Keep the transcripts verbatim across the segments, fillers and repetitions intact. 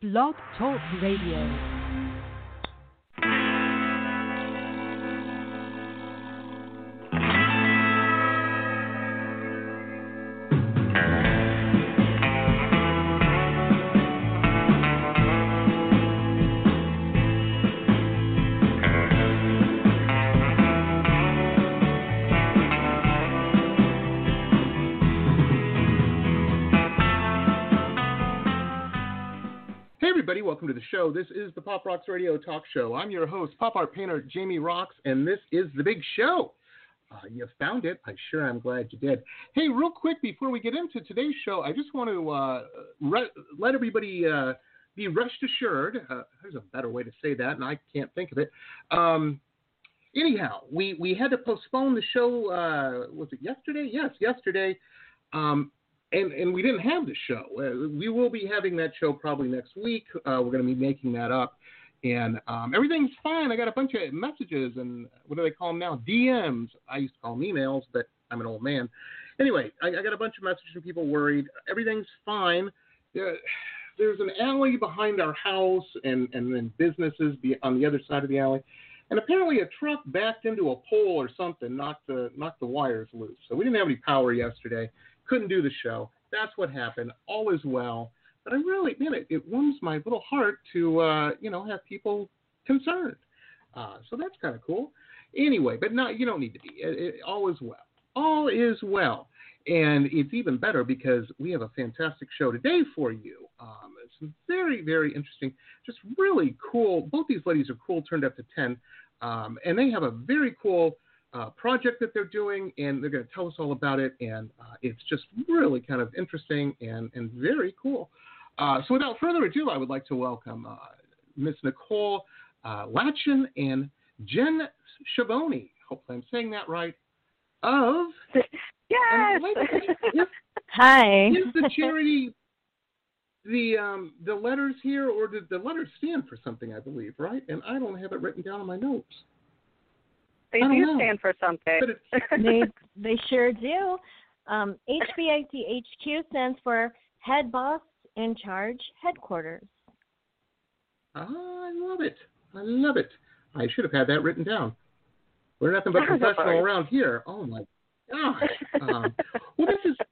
Blog Talk Radio. Welcome to the show. This is the Pop Rocks Radio Talk Show. I'm your host, pop art painter Jamie Rocks, and this is the big show. Uh, you found it. I sure am glad you did. Hey, real quick before we get into today's show, I just want to uh, re- let everybody uh, be rest assured. Uh, there's a better way to say that, and I can't think of it. Um, anyhow, we, we had to postpone the show. Uh, was it yesterday? Yes, yesterday. Um, And, and we didn't have the show. Uh, we will be having that show probably next week. Uh, we're going to be making that up. And um, everything's fine. I got a bunch of messages and what do they call them now? D Ms. I used to call them emails, but I'm an old man. Anyway, I, I got a bunch of messages from people worried. Everything's fine. Uh, there's an alley behind our house and, and then businesses be on the other side of the alley. And apparently a truck backed into a pole or something, knocked the, knocked the wires loose. So we didn't have any power yesterday. Couldn't do the show. That's what happened. All is well. But I really, man, it, it warms my little heart to, uh, you know, have people concerned. Uh, so that's kind of cool. Anyway, but no, you don't need to be. It, it, all is well. All is well. And it's even better because we have a fantastic show today for you. Um, it's very, very interesting. Just really cool. Both these ladies are cool, turned up to ten. Um, and they have a very cool Uh, project that they're doing, and they're going to tell us all about it, and uh, it's just really kind of interesting and, and very cool. Uh, so without further ado, I would like to welcome uh, Miss Nicole uh, Latchin and Jen Schiavone. Hopefully I'm saying that right. Of yes. Is, Hi. Is the charity the um, the letters here, or did the letters stand for something? I believe, right? And I don't have it written down in my notes. They do know. stand for something. they they sure do. Um, H B I T H Q stands for Head Boss in Charge Headquarters. Ah, I love it. I love it. I should have had that written down. We're nothing but professional around here. Oh my gosh. Um, well, this is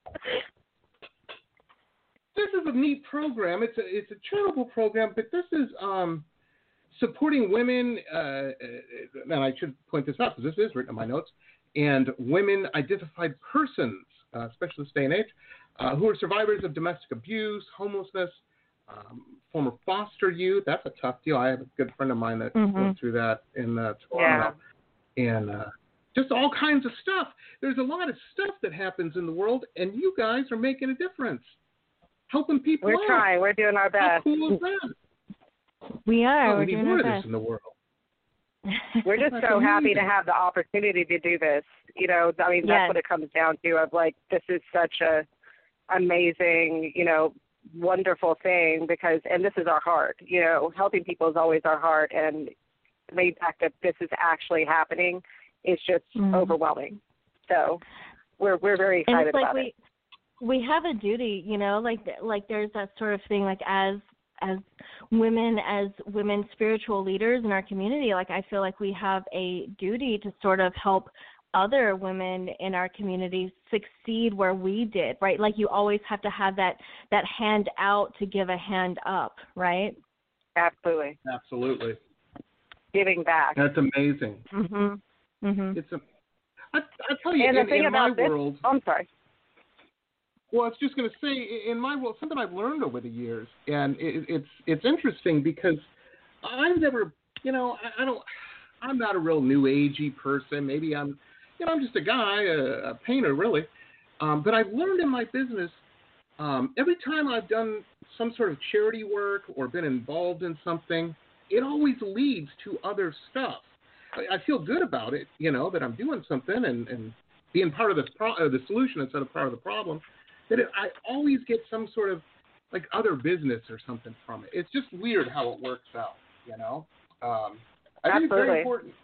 this is a neat program. It's a it's a charitable program, but this is um. supporting women, uh, and I should point this out because this is written in my notes, and women-identified persons, uh, especially this day and age, uh, who are survivors of domestic abuse, homelessness, um, former foster youth. That's a tough deal. I have a good friend of mine that mm-hmm. went through that in uh, Toronto. Yeah. And uh, just all kinds of stuff. There's a lot of stuff that happens in the world, and you guys are making a difference, helping people We're out. trying. We're doing our best. How cool is that? We are. Oh, We're we need doing more our of best. this in the world. We're just so amazing. happy to have the opportunity to do this. You know, I mean, that's yes. what it comes down to. Of like, this is such a amazing, you know, wonderful thing because, and this is our heart. You know, helping people is always our heart, and the fact that this is actually happening is just mm-hmm. overwhelming. So, we're we're very excited and it's like about we, it. We have a duty, you know, like like there's that sort of thing, like as. as women, as women spiritual leaders in our community, like I feel like we have a duty to sort of help other women in our community succeed where we did, right? Like you always have to have that, that hand out to give a hand up, right? Absolutely. Absolutely. Giving back. That's amazing. Mm-hmm. Mm-hmm. It's a, I, I tell you, and in, the thing in about my this, world... Oh, I'm sorry. Well, I was just going to say, in my world, something I've learned over the years, and it, it's it's interesting because I've never, you know, I, I don't, I'm not a real new agey person. Maybe I'm, you know, I'm just a guy, a, a painter, really. Um, but I've learned in my business, um, every time I've done some sort of charity work or been involved in something, it always leads to other stuff. I, I feel good about it, you know, that I'm doing something and, and being part of the pro- uh, the solution instead of part of the problem. That it, I always get some sort of like other business or something from it. It's just weird how it works out, you know. Um, I think it's very important.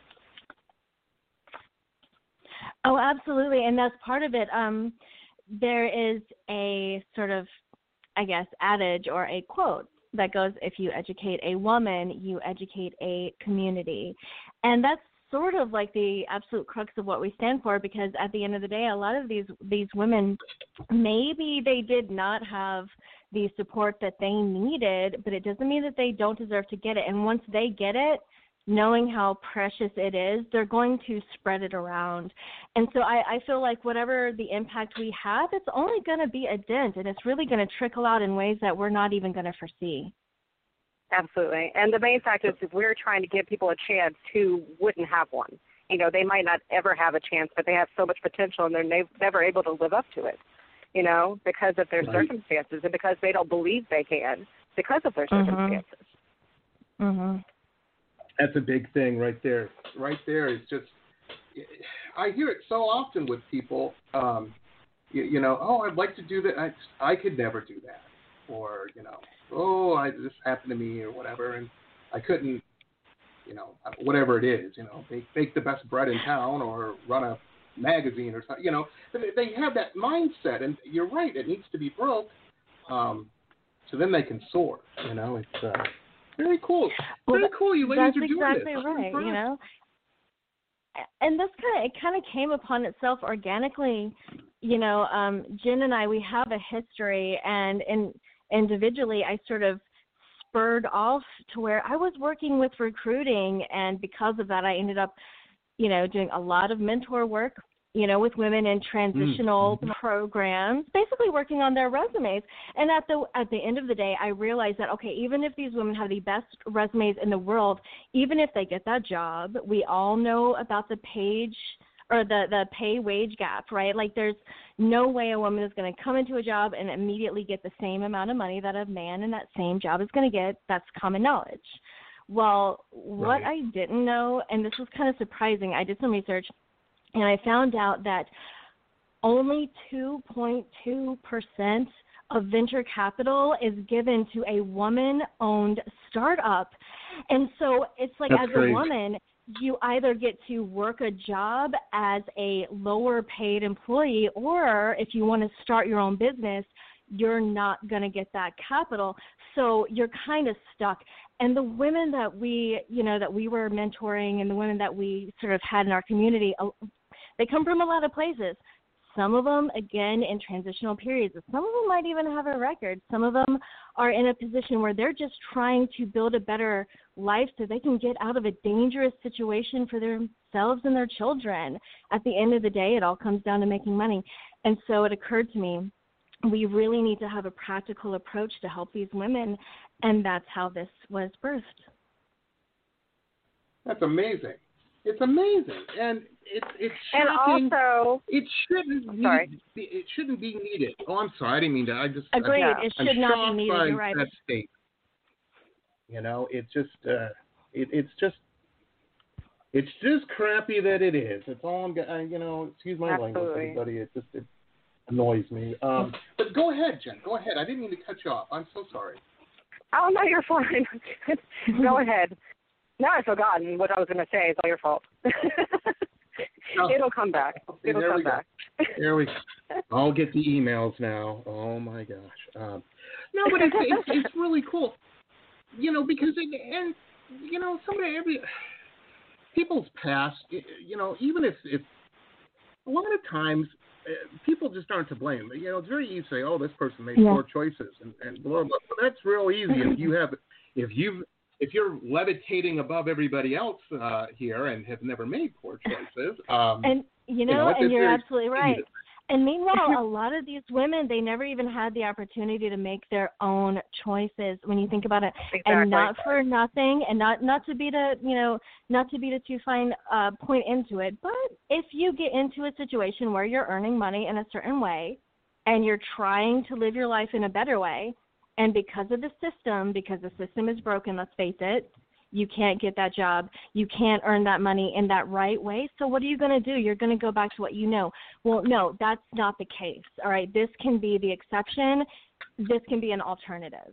Oh, absolutely, and that's part of it. Um, there is a sort of, I guess, adage or a quote that goes, if you educate a woman, you educate a community. And that's sort of like the absolute crux of what we stand for, because at the end of the day, a lot of these these women, maybe they did not have the support that they needed, but it doesn't mean that they don't deserve to get it. And once they get it, knowing how precious it is, they're going to spread it around. And so I, I feel like whatever the impact we have, it's only going to be a dent, and it's really going to trickle out in ways that we're not even going to foresee. Absolutely. And the main fact is, if we're trying to give people a chance who wouldn't have one. You know, they might not ever have a chance, but they have so much potential, and they're ne- never able to live up to it, you know, because of their right. circumstances, and because they don't believe they can because of their circumstances. Mm-hmm. That's a big thing right there. Right there is just, I hear it so often with people, um, you, you know, oh, I'd like to do that. I, I could never do that. Or, you know, oh, I, this happened to me or whatever, and I couldn't, you know, whatever it is, you know, they make the best bread in town or run a magazine or something, you know. They have that mindset, and you're right, it needs to be broke, um, so then they can soar, you know. It's uh, very cool. Well, very cool you ladies are doing exactly this. That's exactly right, you know. And this kind of, it kind of came upon itself organically, you know. Um, Jen and I, we have a history, and in individually, I sort of spurred off to where I was working with recruiting, and because of that, I ended up, you know, doing a lot of mentor work, you know, with women in transitional mm-hmm. programs, basically working on their resumes. And at the at the end of the day, I realized that, okay, even if these women have the best resumes in the world, even if they get that job, we all know about the page or the, the pay wage gap, right? Like, there's no way a woman is going to come into a job and immediately get the same amount of money that a man in that same job is going to get. That's common knowledge. Well, what right. I didn't know, and this was kind of surprising, I did some research, and I found out that only two point two percent of venture capital is given to a woman-owned startup. And so it's like, That's as crazy. a woman, you either get to work a job as a lower paid employee, or if you want to start your own business, you're not going to get that capital. So you're kind of stuck. And the women that we, you know, that we were mentoring, and the women that we sort of had in our community, they come from a lot of places. Some of them, again, in transitional periods. Some of them might even have a record. Some of them are in a position where they're just trying to build a better life so they can get out of a dangerous situation for themselves and their children. At the end of the day, it all comes down to making money. And so it occurred to me, we really need to have a practical approach to help these women, and that's how this was birthed. That's amazing. It's amazing, and it's it's shocking. And also, it shouldn't sorry. need, it shouldn't be needed. Oh, I'm sorry, I didn't mean to. I just agreed. I, It I'm should not shocked be needed. by You're right. that state. You know, it just uh, it, it's just it's just crappy that it is. It's all I'm. I, you know, excuse my Absolutely. language, everybody. It just it annoys me. Um, but go ahead, Jen. Go ahead. I didn't mean to cut you off. I'm so sorry. Oh no, you're fine. Go ahead. Now I've forgotten what I was going to say. It's all your fault. No. It'll come back. Okay, It'll there come we go. back. There we go. I'll get the emails now. Oh my gosh. Um, no, but it's, it's it's really cool. You know, because it, and you know, somebody every people's past. You know, even if if a lot of times uh, people just aren't to blame. You know, it's very easy to say, "Oh, this person made yeah. poor choices," and and blah blah. But that's real easy if you have if you've If you're levitating above everybody else uh, here and have never made poor choices, um, and you know, you know and you're absolutely right. easy. And meanwhile, a lot of these women, they never even had the opportunity to make their own choices. When you think about it, Exactly. and not for nothing, and not not to beat a you know not to beat a too fine uh, point into it, but if you get into a situation where you're earning money in a certain way, and you're trying to live your life in a better way. And because of the system, because the system is broken, let's face it, you can't get that job. You can't earn that money in that right way. So what are you going to do? You're going to go back to what you know. Well, no, that's not the case. All right, this can be the exception. This can be an alternative.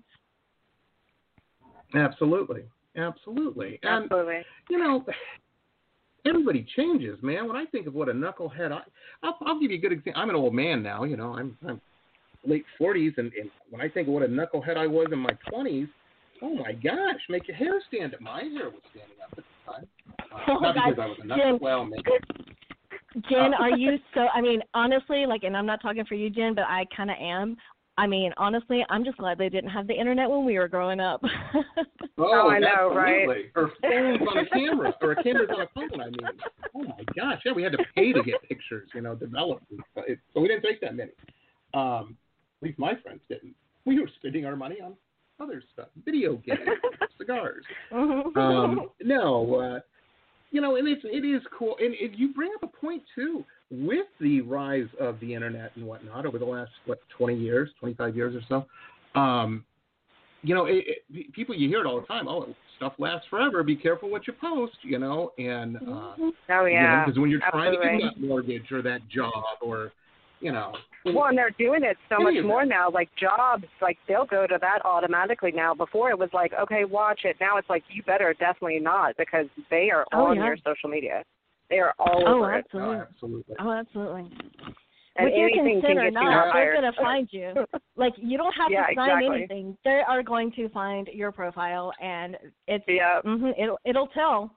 Absolutely. Absolutely. And, Absolutely. you know, everybody changes, man. When I think of what a knucklehead, I, I'll, I'll give you a good example. I'm an old man now, you know, I'm, I'm late forties, and, and when I think of what a knucklehead I was in my twenties, Oh my gosh, make your hair stand up. My hair was standing up at the time. Uh, Oh, not God. because I was a nut, Jen, well, maybe. Jen, Uh, are you so, I mean, honestly, like, and I'm not talking for you, Jen, but I kind of am. I mean, honestly, I'm just glad they didn't have the internet when we were growing up. Oh, Oh, I know, absolutely. right? Or phones on a camera, or a camera's on a phone, I mean. Oh my gosh, yeah, we had to pay to get pictures, you know, developed. It, so we didn't take that many. Um, at least my friends didn't. We were spending our money on other stuff, video games, cigars. Um, no, uh, you know, and it's, it is cool. And it, you bring up a point, too, with the rise of the internet and whatnot over the last, what, twenty years, twenty-five years or so. Um, you know, it, it, people, you hear it all the time. Oh, stuff lasts forever. Be careful what you post, you know. And, uh, Oh, yeah. because when you're trying absolutely. to get that mortgage or that job or, you know. Well, and they're doing it so Any much of more that. now. Like jobs, like they'll go to that automatically now. Before it was like, okay, watch it. Now it's like, you better definitely not, because they are Oh, on yeah. your social media. They are all Oh, over it. absolutely. Oh, absolutely. Oh, absolutely. And With your anything consent can or get you not, they're hired. going to find you. Like, you don't have Yeah, to sign exactly. anything. They are going to find your profile, and it's Yeah. mm-hmm, it'll it'll tell.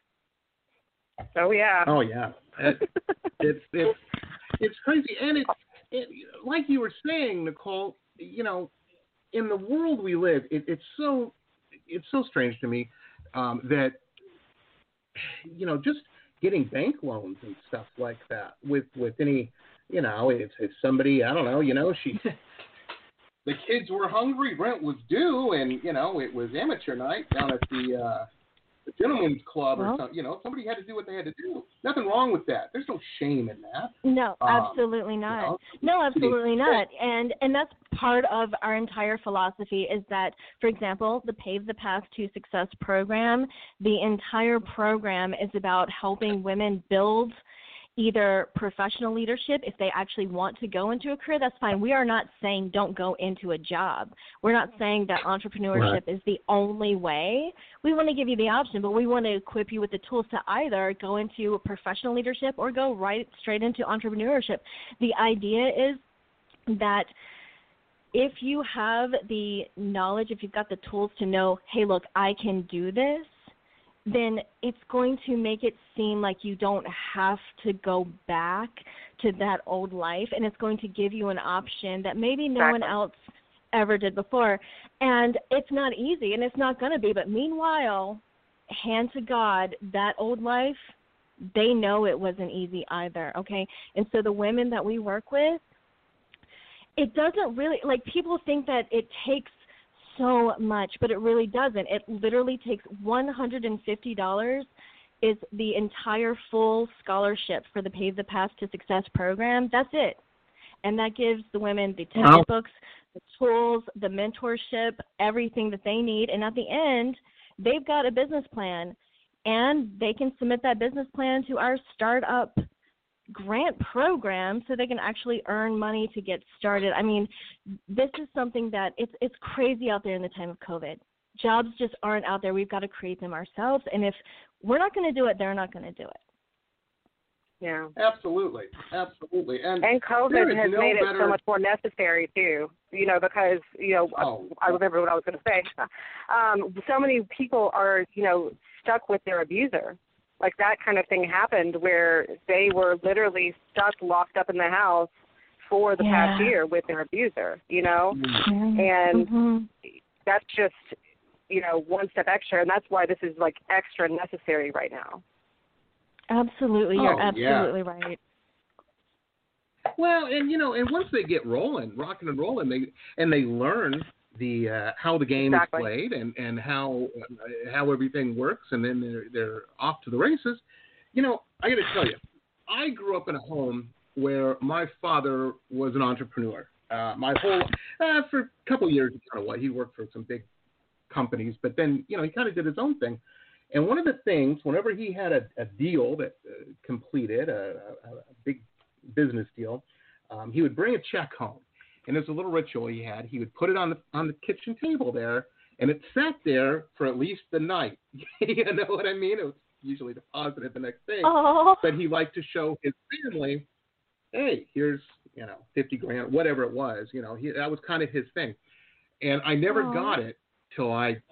Oh, yeah. Oh, yeah. It, it's, it's, it's crazy. And it's, it, like you were saying, Nicole, you know, in the world we live, it, it's so, it's so strange to me um, that, you know, just getting bank loans and stuff like that with, with any, you know, if, if somebody, I don't know, you know, she, the kids were hungry, rent was due, and, you know, it was amateur night down at the, uh, the gentleman's club Well, or something, you know, somebody had to do what they had to do. Nothing wrong with that. There's no shame in that. No, Um, absolutely not. you know, No, absolutely to the not. And and that's part of our entire philosophy is that, for example, the Pave the Path to Success program, the entire program is about helping women build either professional leadership. If they actually want to go into a career, that's fine. We are not saying don't go into a job. We're not saying that entrepreneurship Right. is the only way. We want to give you the option, but we want to equip you with the tools to either go into professional leadership or go right straight into entrepreneurship. The idea is that if you have the knowledge, if you've got the tools to know, hey, look, I can do this, then it's going to make it seem like you don't have to go back to that old life, and it's going to give you an option that maybe no one Exactly. else ever did before. And it's not easy, and it's not going to be, but meanwhile, hand to God, that old life, they know it wasn't easy either, okay? And so the women that we work with, it doesn't really, like people think that it takes so much, but it really doesn't. It literally takes one hundred fifty dollars is the entire full scholarship for the Pave the Path to Success program. That's it. And that gives the women the textbooks, the tools, the mentorship, everything that they need. And at the end, they've got a business plan, and they can submit that business plan to our startup grant program so they can actually earn money to get started. I mean, this is something that it's it's crazy out there in the time of COVID. Jobs just aren't out there. We've got to create them ourselves. And if we're not going to do it, they're not going to do it. Yeah. Absolutely. Absolutely. And, And there COVID is has no made it better, so much more necessary, too, you know, because, you know, Oh. I remember what I was going to say. Um, so many people are, you know, stuck with their abuser. Like that kind of thing happened where they were literally stuck, locked up in the house for the Yeah. past year with their abuser, you know? Mm-hmm. And mm-hmm. that's just, you know, one step extra, and that's why this is, like, extra necessary right now. Absolutely. You're Oh, yeah. absolutely right. Well, and you know, and once they get rolling, rocking and rolling, they and they learn the uh, how the game Exactly. is played and, and how uh, how everything works, and then they're they're off to the races. You know, I got to tell you, I grew up in a home where my father was an entrepreneur. Uh, my whole uh, for a couple of years, kind of what he worked for some big companies, but then you know he kind of did his own thing. And one of the things, whenever he had a, a deal that uh, completed, a, a, a big business deal, um, he would bring a check home. And there's a little ritual he had. He would put it on the on the kitchen table there, and it sat there for at least the night. You know what I mean? It was usually deposited the next day. Oh. But he liked to show his family, hey, here's, you know, fifty grand, whatever it was. You know, he, that was kind of his thing. And I never Aww. got it till I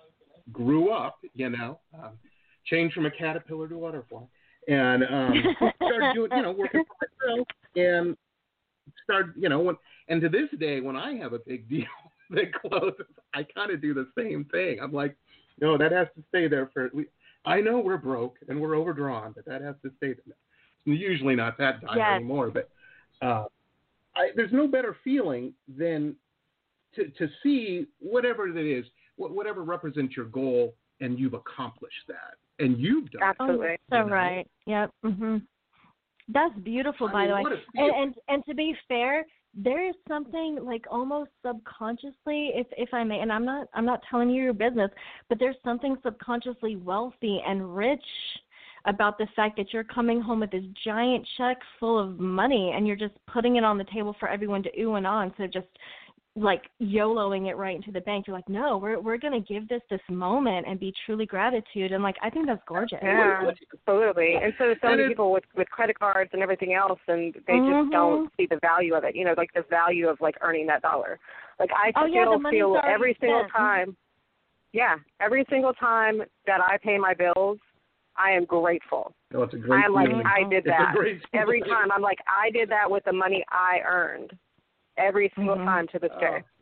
grew up, you know, um, changed from a caterpillar to a butterfly, and um, started doing, you know, working for myself, and started, you know, when, and to this day, when I have a big deal that closes, I kind of do the same thing. I'm like, no, that has to stay there for. We, I know we're broke and we're overdrawn, but that has to stay there. It's usually not that dire yes. anymore, but uh, I, there's no better feeling than to to see whatever it is, whatever represents your goal, and you've accomplished that, and you've done. Absolutely, it, so you know? right. Yep. Mhm. That's beautiful, I by mean, the way. what a And, feel. and and to be fair, there is something like almost subconsciously, if if I may, and I'm not I'm not telling you your business, but there's something subconsciously wealthy and rich about the fact that you're coming home with this giant check full of money and you're just putting it on the table for everyone to ooh and ah instead of just like YOLOing it right into the bank. You're like, no, we're we're gonna give this this moment and be truly gratitude. And like, I think that's gorgeous. Yeah, absolutely. And so so And many it- people with with credit cards and everything else, and they Mhm. just don't see the value of it. You know, like the value of like earning that dollar. Like I Oh, yeah, the still money's feel already every single spent. time. Yeah, every single time that I pay my bills, I am grateful. Oh, it's a great I'm like, feeling. I did It's a that. great Every feeling. time I'm like, I did that with the money I earned. Every single Mhm. time to this day. Oh.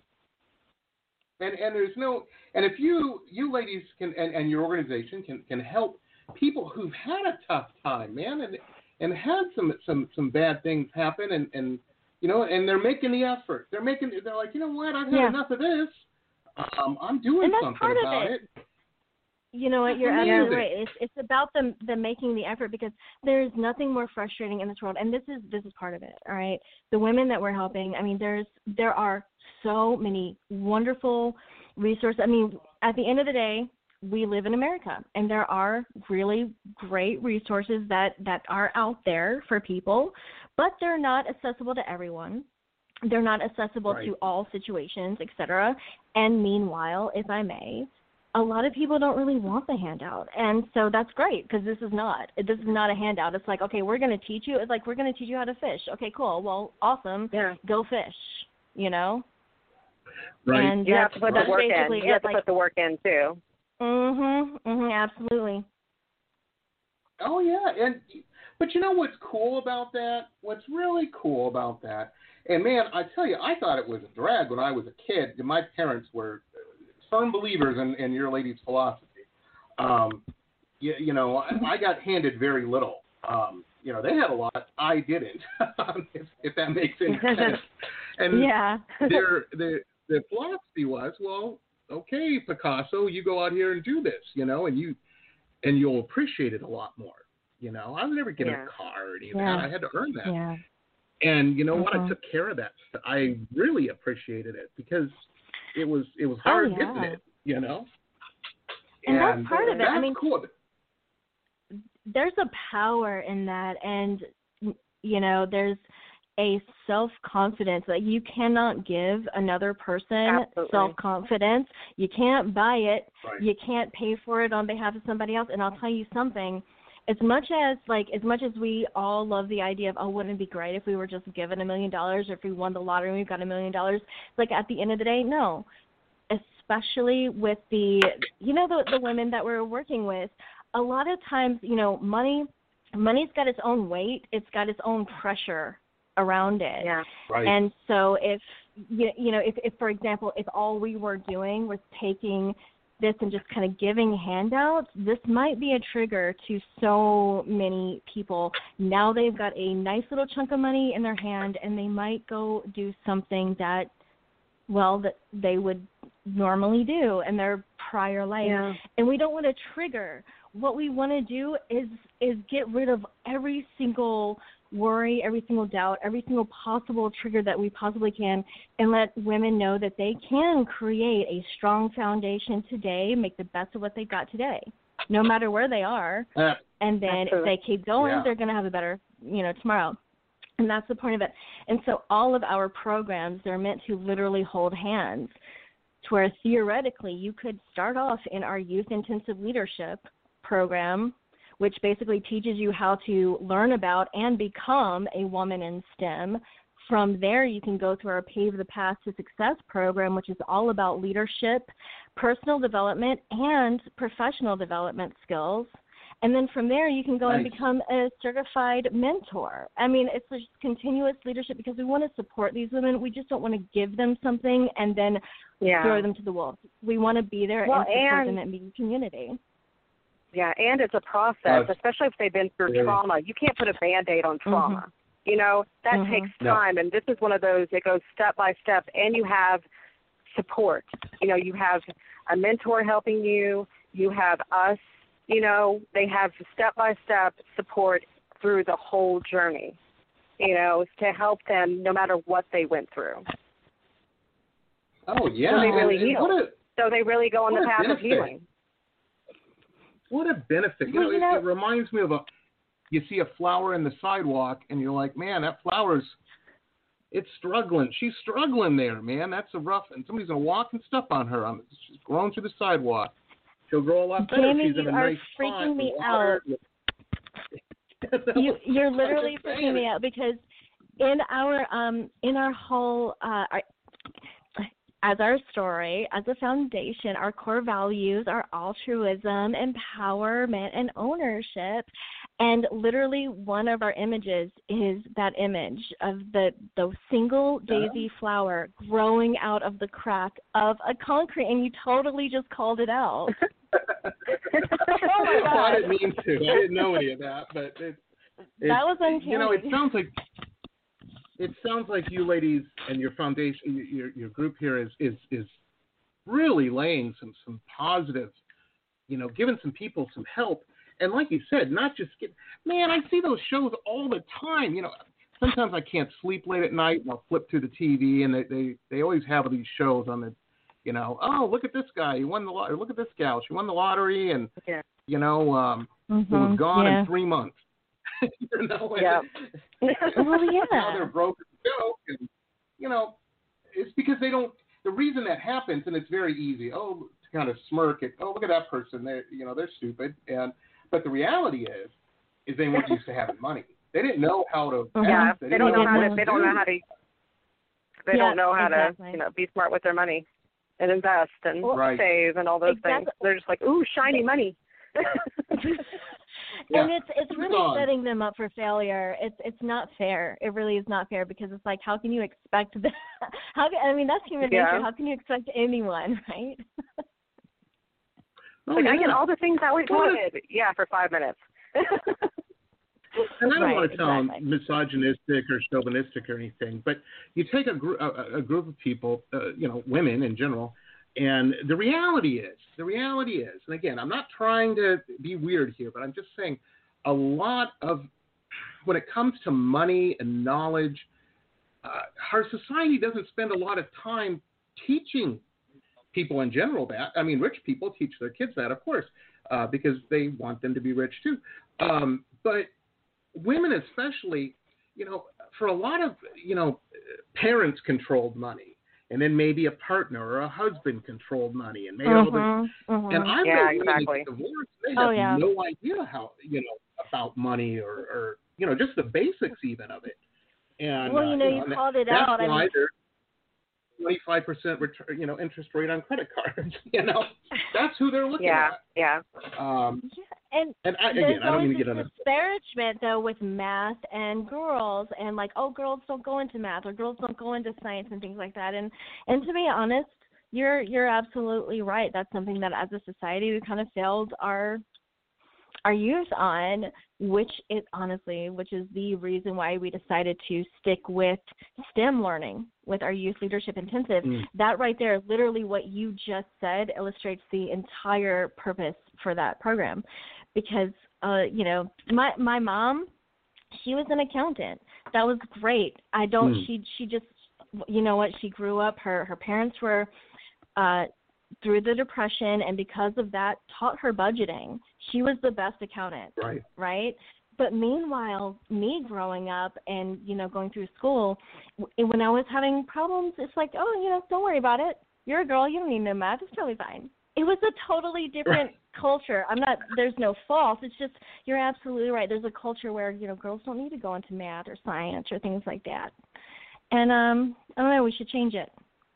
And and there's no and if you you ladies can and, and your organization can, can help people who've had a tough time, man, and and had some some, some bad things happen, and, and you know, and they're making the effort. They're making they're like, you know what, I've had Yeah. enough of this. Um, I'm doing And that's something part of about it. it. You know what? You're Amazing. absolutely right. It's it's about them them making the effort, because there is nothing more frustrating in this world, and this is this is part of it. All right, the women that we're helping. I mean, there's there are so many wonderful resources. I mean, at the end of the day, we live in America, and there are really great resources that that are out there for people, but they're not accessible to everyone. They're not accessible Right. to all situations, et cetera. And meanwhile, if I may, a lot of people don't really want the handout. And so that's great, because this is not. This is not a handout. It's like, okay, we're going to teach you. It's like, we're going to teach you how to fish. Okay, cool. Well, awesome. Yeah. Go fish, you know? Right. And You have that's, to put that's the work in. basically You have it. to Like, put the work in too. mm-hmm, mm-hmm, absolutely. Oh yeah, and but you know what's cool about that? What's really cool about that? And man, I tell you, I thought it was a drag when I was a kid. My parents were firm believers in, in your lady's philosophy. Um, you, you know, I, I got handed very little. Um, you know, they had a lot, I didn't. if, if that makes any sense. And Yeah. their their their philosophy was, well, okay, Picasso, you go out here and do this, you know, and you and you'll appreciate it a lot more. You know, I was never given Yeah. a car or any of Yeah. that. I had to earn that. Yeah. And you know what? I Mhm. took care of that. I really appreciated it because it was it was hard Oh, getting yeah. it, you know. And that's part of it. I that's mean, cool. there's a power in that, and you know, there's a self-confidence that you cannot give another person. Absolutely. Self-confidence. You can't buy it. Right. You can't pay for it on behalf of somebody else. And I'll tell you something. As much as like as much as we all love the idea of, oh, wouldn't it be great if we were just given a million dollars, or if we won the lottery and we got a million dollars? Like at the end of the day, no. Especially with the, you know, the the women that we're working with, a lot of times, you know, money, money's got its own weight. It's got its own pressure around it. Yeah. Right. And so if, you you know, if, if, for example, if all we were doing was taking this and just kind of giving handouts, this might be a trigger to so many people. Now they've got a nice little chunk of money in their hand, and they might go do something that, well, that they would normally do in their prior life. Yeah. And we don't want to trigger. What we want to do is is get rid of every single worry, every single doubt, every single possible trigger that we possibly can, and let women know that they can create a strong foundation today, make the best of what they've got today, no matter where they are. Uh, And then Absolutely. if they keep going, Yeah. they're going to have a better, you know, tomorrow. And that's the point of it. And so all of our programs, they're meant to literally hold hands, to where theoretically you could start off in our Youth Intensive Leadership program, which basically teaches you how to learn about and become a woman in STEM from there, you can go through our Pave the Path to Success program, which is all about leadership, personal development, and professional development skills. And then from there, you can go Nice. and become a certified mentor. I mean, it's just continuous leadership because we want to support these women. We just don't want to give them something and then Yeah. throw them to the wolves. We want to be there Well, and support and- them and be in community. Yeah, and it's a process, Uh, especially if they've been through yeah. trauma. You can't put a Band-Aid on trauma. Mhm. You know, that Mhm. takes No. time, and this is one of those that goes step by step, and you have support. You know, you have a mentor helping you. You have us. You know, they have step-by-step support through the whole journey, you know, to help them no matter what they went through. Oh, yeah. So they really and, and heal. what a, So they really go on What the a path of benefit. healing. What a benefit. You Well, know, you it, know- it reminds me of a, you see a flower in the sidewalk and you're like, man, that flower's, it's struggling. She's struggling there, man. That's a rough, and somebody's going to walk and step on her. I'm, she's growing through the sidewalk. She'll grow a lot better. Jamie, She's in you a are nice freaking spot me with out. water. You, you're I'm literally just freaking saying. me out because in our um in our whole uh our, as our story, as a foundation, our core values are altruism, empowerment, and ownership. And literally one of our images is that image of the, the single daisy flower growing out of the crack of a concrete, and you totally just called it out. Oh, my Well, I God. didn't mean to. I didn't know any of that, but it, it, That was You know, it uncanny. sounds like it sounds like you ladies and your foundation, your your group here is is is really laying some some positive, you know, giving some people some help. And like you said, not just get, man, I see those shows all the time. You know, sometimes I can't sleep late at night and I'll flip through the T V and they, they, they always have these shows on the, you know, oh, look at this guy. He won the lottery. Look at this gal. She won the lottery and, Yeah. you know, um, Mm-hmm. it was gone yeah. in three months. you know, and, Yeah. Well, now yeah. they're broke as a joke. And, you know, it's because they don't, the reason that happens, and it's very easy, oh, to kind of smirk at, oh, look at that person. They, you know, they're stupid. And, but the reality is, is they weren't used to having money. They didn't know how to. Mhm. Yeah, act. they didn't don't know how what to. They don't know do. how to. They Yeah, don't know how exactly. to, you know, be smart with their money and invest and Right. save and all those Exactly. things. They're just like, ooh, shiny money. Yeah. And it's it's It's really on. setting them up for failure. It's it's not fair. It really is not fair because it's like, how can you expect that? How can, I mean, that's human Yeah. nature. How can you expect anyone, right? Oh, like, I yeah. get all the things I always Well, wanted. Yeah, for five minutes. And I don't Right, want to sound exactly. misogynistic or chauvinistic or anything, but you take a, gr- a, a group of people, uh, you know, women in general, and the reality is, the reality is, and again, I'm not trying to be weird here, but I'm just saying a lot of, when it comes to money and knowledge, uh, our society doesn't spend a lot of time teaching people in general that. I mean, rich people teach their kids that, of course, uh, because they want them to be rich too. Um, but women especially, you know, for a lot of, you know, parents controlled money, and then maybe a partner or a husband controlled money and made all the, Mhm, mhm. and I've Yeah, known women exactly. that get divorced, they Oh, have yeah. no idea how, you know, about money or, or, you know, just the basics even of it. And, Well, you uh, know, you and called it that's out. I why mean, there's twenty-five percent return, you know, interest rate on credit cards. You know, that's who they're looking Yeah, yeah. at. Um, yeah, and and I, there's again, I don't always mean to get this on a disparagement though with math and girls, and like, oh, girls don't go into math or girls don't go into science and things like that. And and to be honest, you're you're absolutely right. That's something that as a society we kind of failed our our youth on, which is honestly, which is the reason why we decided to stick with STEM learning with our youth leadership intensive. Mm. That right there, literally what you just said, illustrates the entire purpose for that program. Because, uh, you know, my my mom, she was an accountant. That was great. I don't. Mm. She she just, you know what? She grew up. Her her parents were. Uh, through the Depression, and because of that, taught her budgeting. She was the best accountant, right. right? But meanwhile, me growing up and, you know, going through school, w- when I was having problems, it's like, oh, you know, don't worry about it. You're a girl. You don't need no math. It's totally fine. It was a totally different Right. culture. I'm not, there's no fault. It's just, you're absolutely right. There's a culture where, you know, girls don't need to go into math or science or things like that. And um, I don't know, we should change it.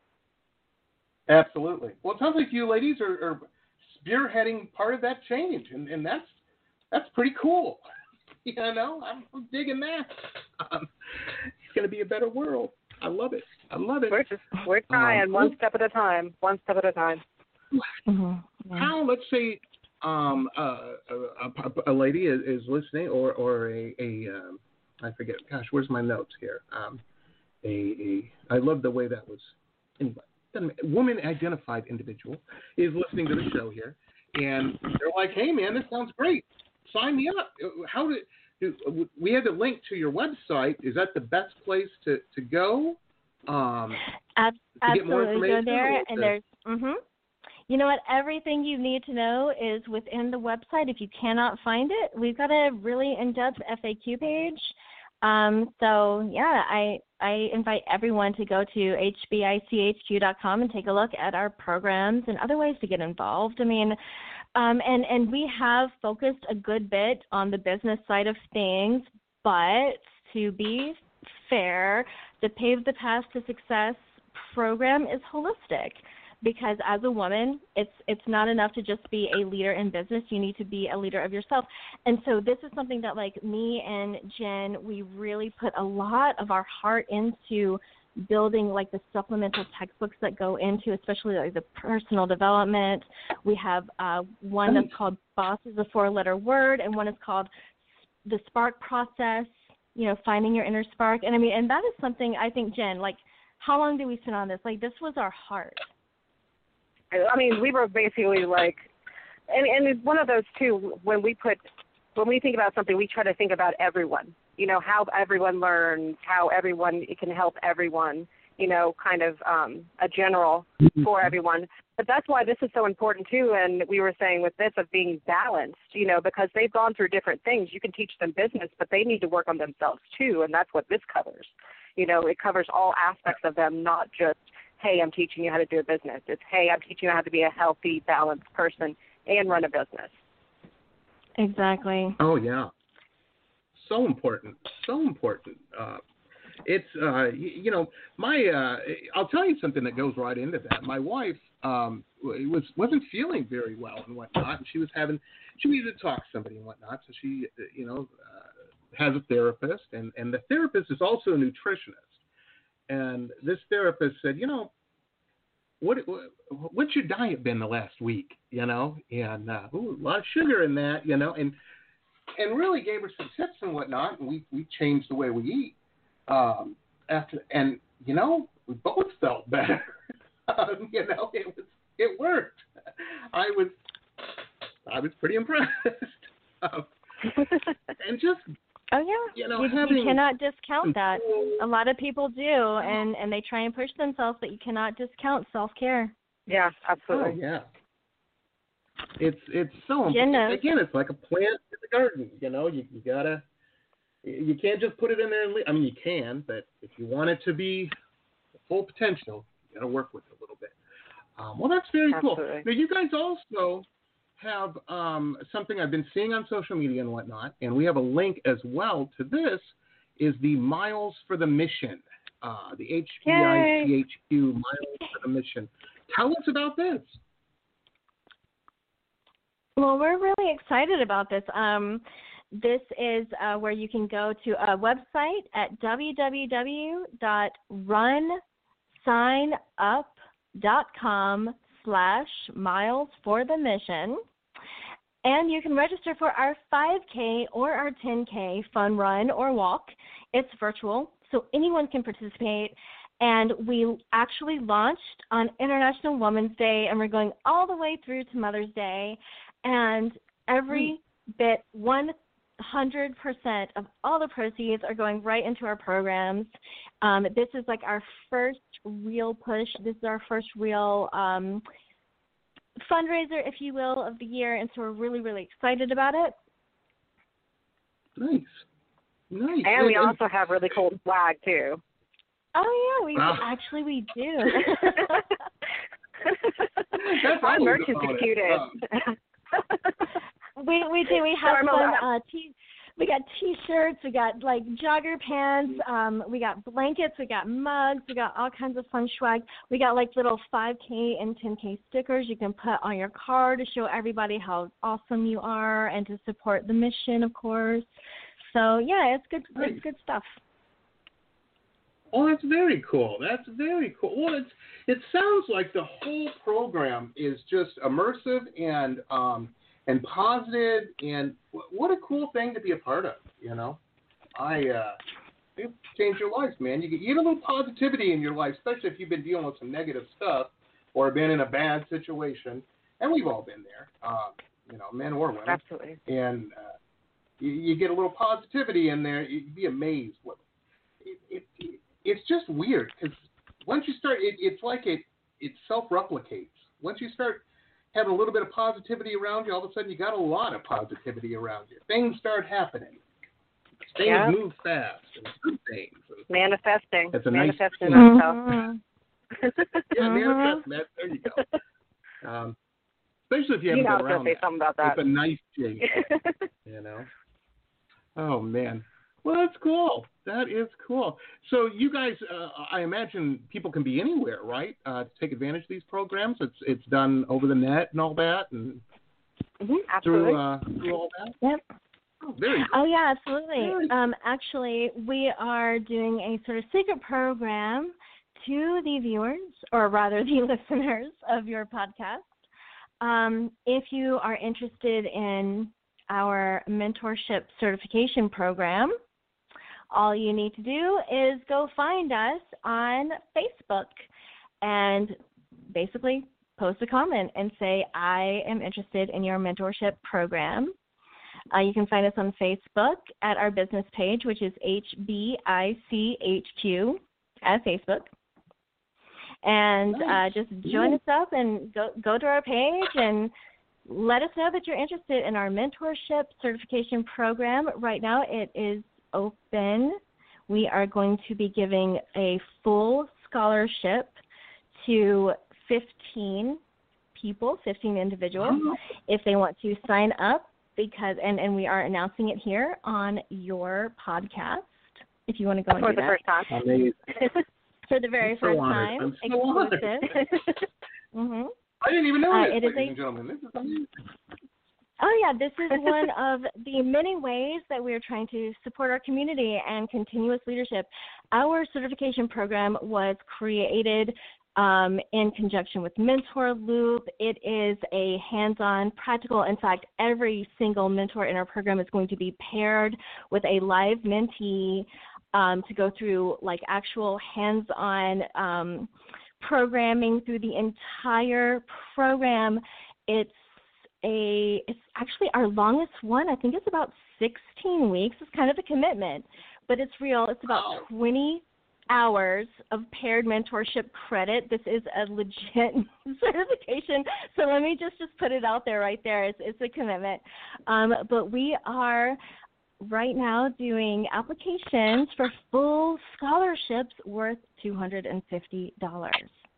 Absolutely. Well, it sounds like you ladies are, are spearheading part of that change, and, and that's that's pretty cool. You know, I'm digging that. Um, it's going to be a better world. I love it. I love it. We're just we're trying um, one step at a time. One step at a time. Mm-hmm. Yeah. How? Let's say um, uh, a, a, a lady is, is listening, or or a, a um, I forget. Gosh, where's my notes here? Um, a, a I love the way that was. Anyway, woman-identified individual is listening to the show here, and they're like, "Hey, man, this sounds great. Sign me up." How did do, we had a link to your website? Is that the best place to to go? Um, Ab- to get more absolutely, go there, and to... there's. Mm-hmm. You know what? Everything you need to know is within the website. If you cannot find it, we've got a really in-depth F A Q page. Um, so yeah, I I invite everyone to go to H B I C H Q dot com and take a look at our programs and other ways to get involved. I mean, um, and and we have focused a good bit on the business side of things, but to be fair, the Pave the Path to Success program is holistic. Because as a woman, it's it's not enough to just be a leader in business. You need to be a leader of yourself. And so this is something that, like, me and Jen, we really put a lot of our heart into building, like, the supplemental textbooks that go into, especially, like, the personal development. We have uh, one that's called Boss is a four-letter word, and one is called The Spark Process, you know, finding your inner spark. And, I mean, and that is something I think, Jen, like, how long did we spend on this? Like, this was our heart. I mean, we were basically like, and, and it's one of those too, when we put, when we think about something, we try to think about everyone, you know, how everyone learns, how everyone, it can help everyone, you know, kind of um, a general for everyone. But that's why this is so important too, and we were saying with this of being balanced, you know, because they've gone through different things. You can teach them business, but they need to work on themselves too, and that's what this covers. You know, it covers all aspects of them, not just, hey, I'm teaching you how to do a business. It's, hey, I'm teaching you how to be a healthy, balanced person and run a business. Exactly. Oh, yeah. So important. So important. Uh, it's, uh, you, you know, my, uh, I'll tell you something that goes right into that. My wife um, was, wasn't feeling very well and whatnot, and she was having, she needed to talk to somebody and whatnot, so she, you know, uh, has a therapist, and, and the therapist is also a nutritionist. And this therapist said, you know, what, what what's your diet been the last week? You know, and uh, ooh, a lot of sugar in that, you know, and and really gave her some tips and whatnot. And we, we changed the way we eat um, after, and you know, we both felt better. um, you know, it was it worked. I was I was pretty impressed. um, and just. Oh, yeah. You know, you, having, you cannot discount that. A lot of people do, and, and they try and push themselves, but you cannot discount self-care. Yeah, absolutely. Oh, yeah. It's it's so important. Again, it's like a plant in the garden. You know, you, you got to, you can't just put it in there and leave. I mean, you can, but if you want it to be full potential, you got to work with it a little bit. Um, well, that's very absolutely. cool. Now, you guys also have um, something I've been seeing on social media and whatnot, and we have a link as well to this, is the Miles for the Mission, uh, the H B I C H Q Miles for the Mission. Tell us about this. Well, we're really excited about this. Um, this is uh, where you can go to a website at w w w dot run sign up dot com slash miles for the mission, and you can register for our five K or our ten K fun run or walk. It's virtual, so anyone can participate, and we actually launched on International Women's Day, and we're going all the way through to Mother's Day, and every bit, one hundred percent of all the proceeds are going right into our programs. Um, this is like our first real push. This is our first real um, fundraiser, if you will, of the year, and so we're really, really excited about it. Nice. Nice. And we also have really cool swag, too. Oh, yeah, we wow. actually we do. That's our merch is executed. Um. we we do. We have Sorry, some uh, t- we we got T-shirts, we got like jogger pants, um, we got blankets, we got mugs, we got all kinds of fun swag. We got like little five K and ten K stickers you can put on your car to show everybody how awesome you are and to support the mission, of course. So yeah, it's good. It's good stuff. Oh, that's very cool. That's very cool. Well, it's it sounds like the whole program is just immersive and um, and positive, and what a cool thing to be a part of. You know, I uh, it changed your life, man. You get, you get a little positivity in your life, especially if you've been dealing with some negative stuff or been in a bad situation, and we've all been there. Uh, you know, men or women. Absolutely. And uh, you, you get a little positivity in there. You'd be amazed what it. it, it It's just weird because once you start, it, it's like it it self-replicates. Once you start having a little bit of positivity around you, all of a sudden you got a lot of positivity around you. Things start happening. Things yeah. move fast and good things. Manifesting. That's a Manifesting nice ourselves. yeah, manifesting. That, there you go. Um, especially if you haven't you know, been around say that. something about that. It's a nice change. You know. Oh man. Well, that's cool. That is cool. So you guys, uh, I imagine people can be anywhere, right, uh, to take advantage of these programs? It's it's done over the net and all that, and mm-hmm, absolutely. through, uh, through all that? Yep. Oh, very cool. Oh, yeah, absolutely. Very um, actually, we are doing a sort of secret program to the viewers, or rather the listeners of your podcast. Um, if you are interested in our mentorship certification program, all you need to do is go find us on Facebook and basically post a comment and say, I am interested in your mentorship program. Uh, you can find us on Facebook at our business page, which is H B I C H Q at Facebook. And uh, just join us up and go, go to our page and let us know that you're interested in our mentorship certification program. Right now it is open. We are going to be giving a full scholarship to fifteen people, fifteen individuals, if they want to sign up, because and, and we are announcing it here on your podcast, if you want to go and For do the that. first time. Amazing. For the very I'm so first honored. time. I'm so honored. Exclusive. mm-hmm. I didn't even know Uh, this, it is ladies a- and gentlemen. This is amazing. Oh, yeah, this is one of the many ways that we are trying to support our community and continuous leadership. Our certification program was created um, in conjunction with Mentor Loop. It is a hands-on, practical. In fact, every single mentor in our program is going to be paired with a live mentee um, to go through like actual hands-on um, programming through the entire program. It's A, it's actually our longest one. I think it's about sixteen weeks. It's kind of a commitment, but it's real. It's about Wow. twenty hours of paired mentorship credit. This is a legit certification, so let me just, just put it out there right there. It's, it's a commitment. Um, but we are right now doing applications for full scholarships worth two hundred fifty dollars.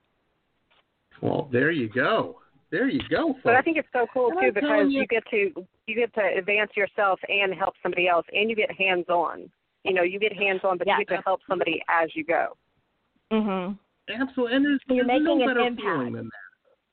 Well, there you go. There you go, folks. But I think it's so cool And too I'm because telling you- you get to you get to advance yourself and help somebody else, and you get hands on. You know, you get hands on, but Yeah. you get to help somebody as you go. Mhm. Absolutely, and there's, You're there's no making an better impact. feeling than that.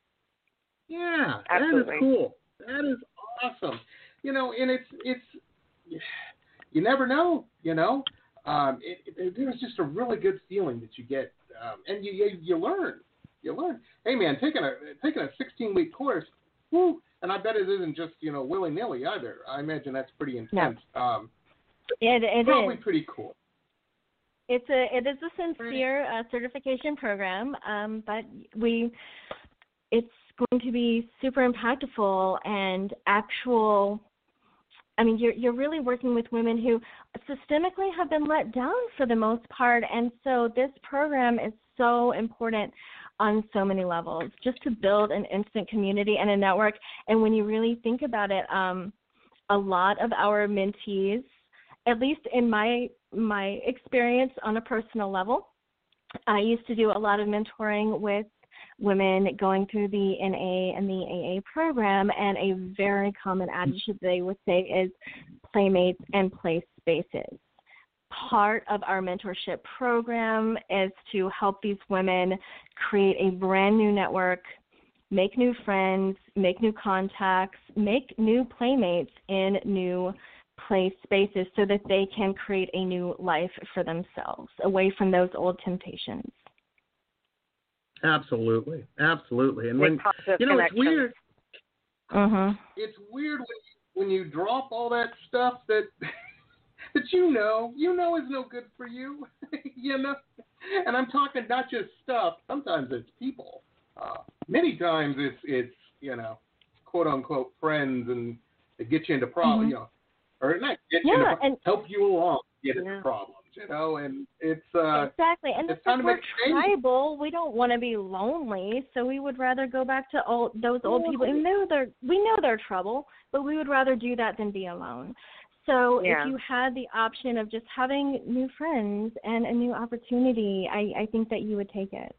Yeah, Absolutely. that is cool. That is awesome. You know, and it's it's you never know. You know, um, it, it, there's just a really good feeling that you get, um, and you, you you learn. You learn. Hey, man, taking a taking a sixteen week course, whoo, and I bet it isn't just you know willy nilly either. I imagine that's pretty intense. Um, It, it probably is. pretty cool. It's a it is a sincere uh, certification program, um, but we it's going to be super impactful and actual. I mean, you're you're really working with women who systemically have been let down for the most part, and so this program is so important on so many levels, just to build an instant community and a network. And when you really think about it, um, a lot of our mentees, at least in my my experience on a personal level, I used to do a lot of mentoring with women going through the N A and the A A program, and a very common attitude they would say is, playmates, and play spaces. Part of our mentorship program is to help these women create a brand new network, make new friends, make new contacts, make new playmates in new play spaces so that they can create a new life for themselves, away from those old temptations. Absolutely, absolutely. And when positive you know, connection. it's weird. Mm-hmm. It's weird when you, when you drop all that stuff that that you know, you know is no good for you. You know, and I'm talking not just stuff. Sometimes it's people. Uh, many times it's it's you know, quote unquote friends, and they get you into problems. Mm-hmm. You know, or not get you Yeah, into and help you along get into Yeah. problems. You know, and it's uh, exactly, and it's it's time like to we're make changes. tribal. We don't want to be lonely, so we would rather go back to old, those old people. And know they're, we know they're trouble, but we would rather do that than be alone. So Yeah. if you had the option of just having new friends and a new opportunity, I, I think that you would take it.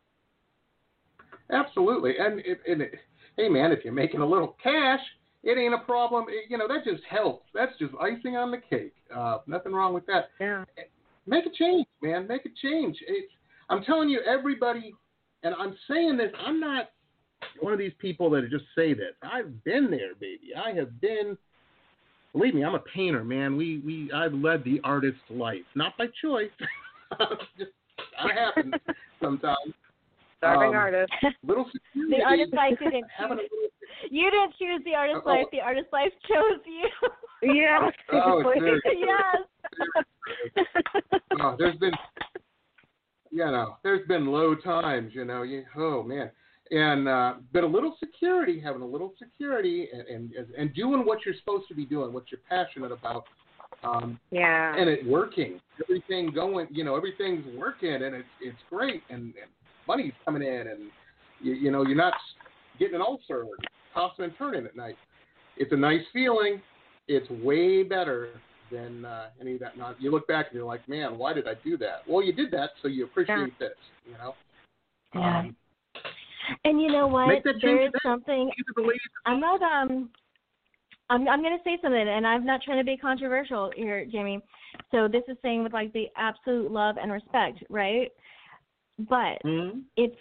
Absolutely, and it, and it, hey man, if you're making a little cash, it ain't a problem. It, you know, that just helps. That's just icing on the cake. Uh, nothing wrong with that. Yeah. Make a change, man. Make a change. It's, I'm telling you, everybody, and I'm saying this. I'm not one of these people that just say this. I've been there, baby. I have been. Believe me, I'm a painter, man. We we I've led the artist's life, not by choice. just that happens sometimes. Starving um, artist. Little security. The artist life didn't having a choose. little, You didn't choose the artist Uh-oh. life. The artist life chose you. Yeah. Oh, seriously. seriously. Yes. Oh, there's been, you know, there's been low times, you know. You, oh man, and uh, but a little security, having a little security, and, and and doing what you're supposed to be doing, what you're passionate about, um, Yeah. and it working, everything going, you know, everything's working, and it's it's great, and, and money's coming in, and you, you know, you're not getting an ulcer, or tossing and turning at night. It's a nice feeling. It's way better than uh, any of that. Now, you look back and you're like, man, why did I do that? Well, you did that, so you appreciate Yeah. this, you know. Yeah. Um, And you know what? Make that change There is today. something. These are the ladies. I'm not. Um. I'm. I'm going to say something, and I'm not trying to be controversial here, Jamie. So this is saying with like the absolute love and respect, right? But Mm-hmm. it's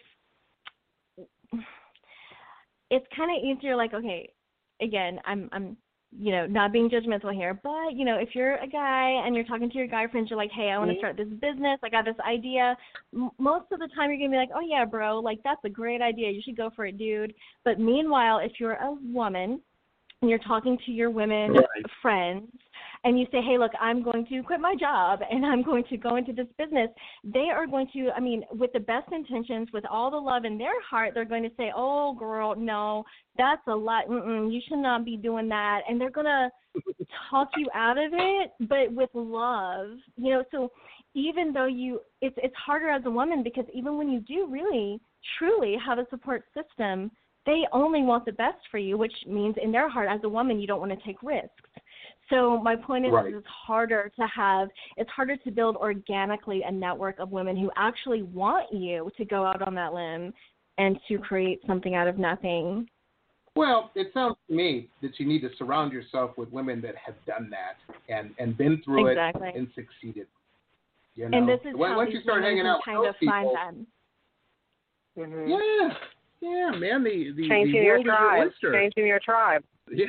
it's kind of easier. Like, okay, again, I'm. I'm. You know, not being judgmental here, but, you know, if you're a guy and you're talking to your guy friends, you're like, hey, I want to Mhm. start this business. I got this idea. M- most of the time you're going to be like, oh, yeah, bro, like, that's a great idea. You should go for it, dude. But meanwhile, if you're a woman and you're talking to your women Right. friends and you say, hey, look, I'm going to quit my job and I'm going to go into this business, they are going to, I mean, with the best intentions, with all the love in their heart, they're going to say, oh, girl, no, that's a lot. Mm-mm, you should not be doing that. And they're going to talk you out of it, but with love, you know. So even though you, it's it's harder as a woman because even when you do really, truly have a support system, they only want the best for you, which means in their heart as a woman, you don't want to take risks. So my point is, Right. it's harder to have, it's harder to build organically a network of women who actually want you to go out on that limb and to create something out of nothing. Well, it sounds to me that you need to surround yourself with women that have done that and, and been through Exactly. it and succeeded. You know? And this is when, how once these you start women hanging can out kind with of those find people, them. Mm-hmm. yeah, yeah, man, the the, Changing the your world is your tribe. oyster. Changing your tribe. Yeah,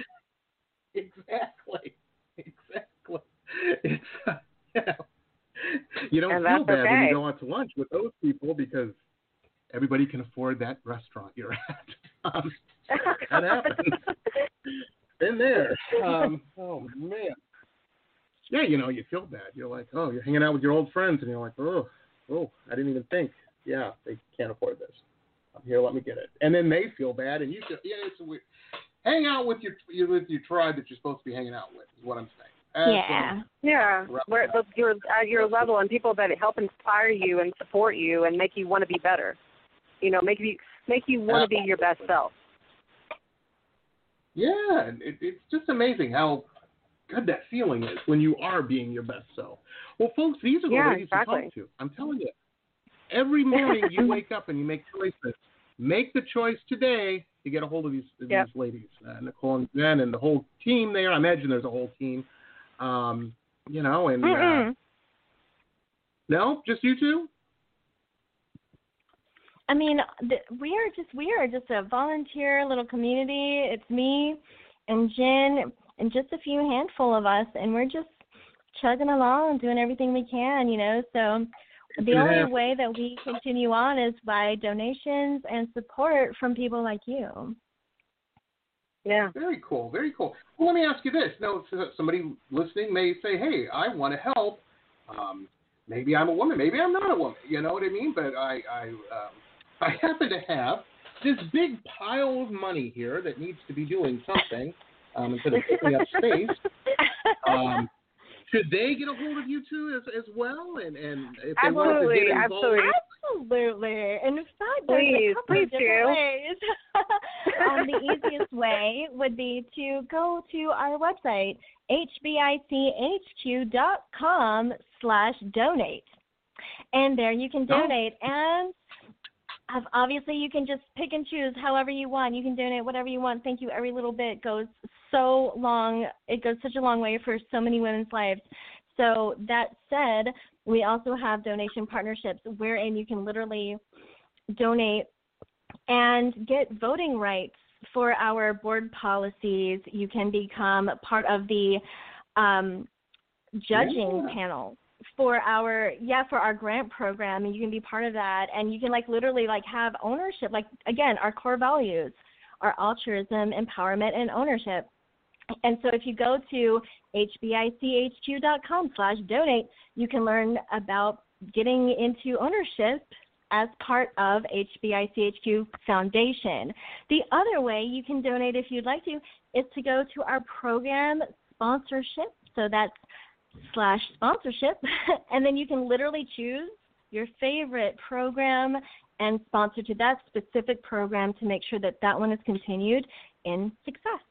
exactly, exactly. It's uh, you know, you don't And feel that's bad when okay. you go out to lunch with those people because everybody can afford that restaurant you're at. Um, that happens. Been there. Um, oh man. Yeah, you know, you feel bad. You're like, oh, you're hanging out with your old friends, and you're like, oh, oh, I didn't even think. Yeah, they can't afford this. Here, let me get it. And then they feel bad, and you feel, yeah, it's a weird. Hang out with your, your with your tribe that you're supposed to be hanging out with. Is what I'm saying. That's what Yeah. I'm- Yeah, Right. where the, you're at your level and people that help inspire you and support you and make you want to be better. You know, make you make you want to be your best self. Yeah, and it, it's just amazing how good that feeling is when you are being your best self. Well, folks, these are the Yeah, ladies exactly. to talk to. I'm telling you. Every morning you wake up and you make choices. Make the choice today to get a hold of these these Yep. ladies, uh, Nicole and Jen and the whole team there. I imagine there's a whole team. Um, you know, and Mm-mm. uh, no, just you two. I mean, th- we are just we are just a volunteer little community. It's me and Jen and just a few handful of us, and we're just chugging along, doing everything we can, you know. So the Yeah. only way that we continue on is by donations and support from people like you. Yeah. Very cool, very cool. Well, let me ask you this. Now, somebody listening may say, hey, I want to help. Um, maybe I'm a woman. Maybe I'm not a woman. You know what I mean? But I, I, um, I happen to have this big pile of money here that needs to be doing something um, instead of taking up space. Um, should they get a hold of you two as, as well? And, and if they wanted to Absolutely, get involved, absolutely. Absolutely. In fact, there's Please, a couple please of different do. ways. um, the easiest way would be to go to our website, h b i c h q dot com slash donate. And there you can donate. Oh. And obviously you can just pick and choose however you want. You can donate whatever you want. Thank you. Every little bit goes so long. It goes such a long way for so many women's lives. So that said, we also have donation partnerships wherein you can literally donate and get voting rights for our board policies. You can become part of the um, judging yeah. panel for our yeah for our grant program, and you can be part of that, and you can like literally like have ownership. Like again, our core values are altruism, empowerment, and ownership. And so if you go to h b i c h q dot com slash donate, you can learn about getting into ownership as part of H B I C H Q Foundation. The other way you can donate if you'd like to is to go to our program sponsorship. So that's slash sponsorship. And then you can literally choose your favorite program and sponsor to that specific program to make sure that that one is continued in success.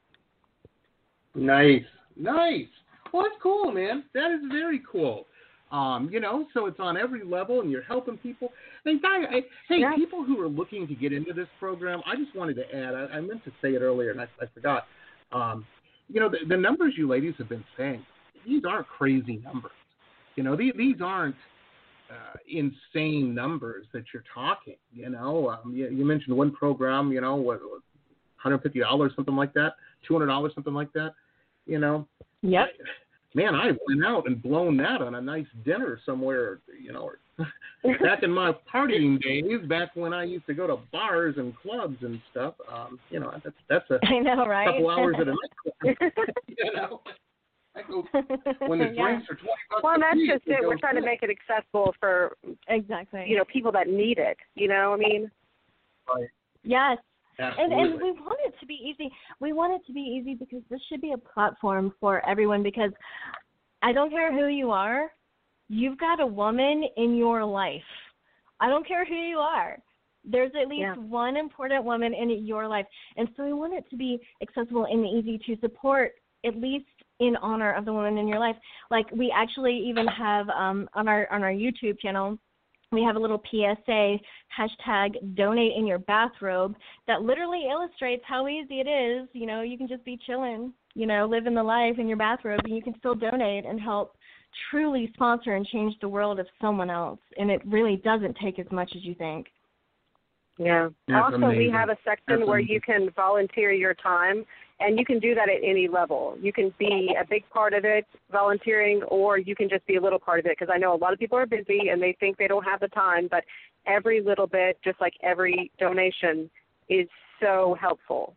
Nice, nice. Well, that's cool, man. That is very cool. Um, you know, so it's on every level, and you're helping people. And Guy, I, hey, yes. people who are looking to get into this program, I just wanted to add. I, I meant to say it earlier, and I, I forgot. Um, you know, the, the numbers you ladies have been saying, these aren't crazy numbers. You know, these, these aren't uh, insane numbers that you're talking. You know, um, you, you mentioned one program. You know, what, one hundred fifty dollars, something like that, two hundred dollars, something like that. You know. Yep. I, Man, I went out and blown that on a nice dinner somewhere, you know, back in my partying days, back when I used to go to bars and clubs and stuff. Um, you know, that's that's a I know, right? couple hours at a night. You know, I go when the yeah. drinks are twenty bucks. Well, that's piece, just it. We're trying to make it accessible for exactly, you know, people that need it. You know, I mean, right. Yes. And, and we Absolutely. want it to be easy. We want it to be easy because this should be a platform for everyone, because I don't care who you are, you've got a woman in your life. I don't care who you are. There's at least yeah. one important woman in your life. And so we want it to be accessible and easy to support, at least in honor of the woman in your life. Like we actually even have um, on our on our YouTube channel, we have a little P S A, hashtag donate in your bathrobe, that literally illustrates how easy it is. You know, you can just be chilling, you know, living the life in your bathrobe, and you can still donate and help truly sponsor and change the world of someone else. And it really doesn't take as much as you think. Yeah. That's also, amazing. we have a section That's where amazing. you can volunteer your time, and you can do that at any level. You can be a big part of it, volunteering, or you can just be a little part of it, because I know a lot of people are busy and they think they don't have the time, but every little bit, just like every donation, is so helpful.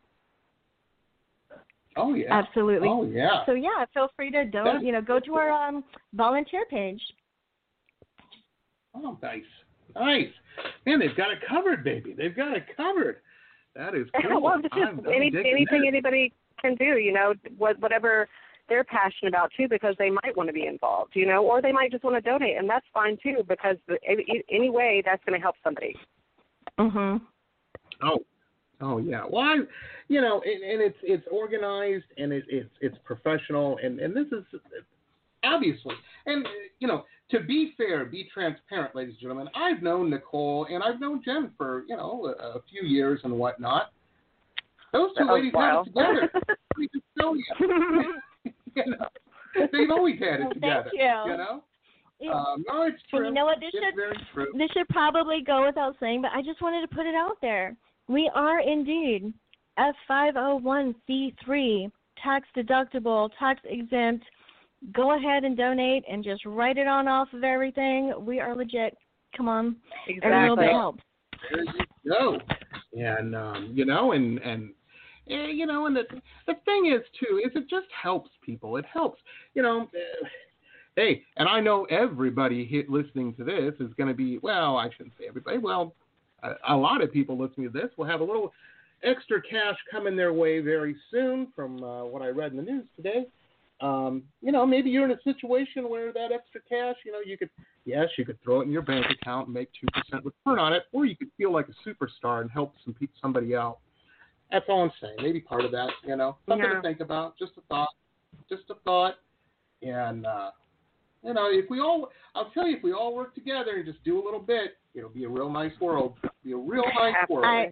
Oh yeah. Absolutely. Oh yeah. So yeah, feel free to don't you know go to our um, volunteer page. Oh, nice, nice. Man, they've got it covered, baby. They've got it covered. That is cool. Well, it's just I'm, I'm any, digging anything that. anybody can do, you know, what, whatever they're passionate about too, because they might want to be involved, you know, or they might just want to donate, and that's fine too, because any, any way that's going to help somebody. Mhm. Oh, oh yeah. Well, I, you know, and, and it's it's organized and it, it's it's professional, and, and this is obviously, and you know, to be fair, be transparent, ladies and gentlemen. I've known Nicole and I've known Jen for you know a, a few years and whatnot. Those two Oh, ladies wow. have it together. Let me just tell you. You know, they've always had it Well, together. thank you. You know. Yeah. Um, no, it's true. And you know what? This it's should very true. this should probably go without saying, but I just wanted to put it out there. We are indeed a five oh one c three, tax deductible, tax exempt. Go ahead and donate and just write it on off of everything. We are legit. Come on. Exactly. Every little bit helps. There you go. And um, you know, and and eh, you know, and the the thing is too is it just helps people. It helps. You know. Uh, Hey, and I know everybody hit listening to this is going to be, well, I shouldn't say everybody. Well, a, a lot of people listening to this will have a little extra cash coming their way very soon from uh, what I read in the news today. Um, you know, maybe you're in a situation where that extra cash, you know, you could, yes, you could throw it in your bank account and make two percent return on it, or you could feel like a superstar and help some pe- somebody out. That's all I'm saying. Maybe part of that, you know, something Yeah. to think about. Just a thought. Just a thought. And, uh, you know, if we all, I'll tell you, if we all work together and just do a little bit, it'll be a real nice world. It'll be a real nice world. I,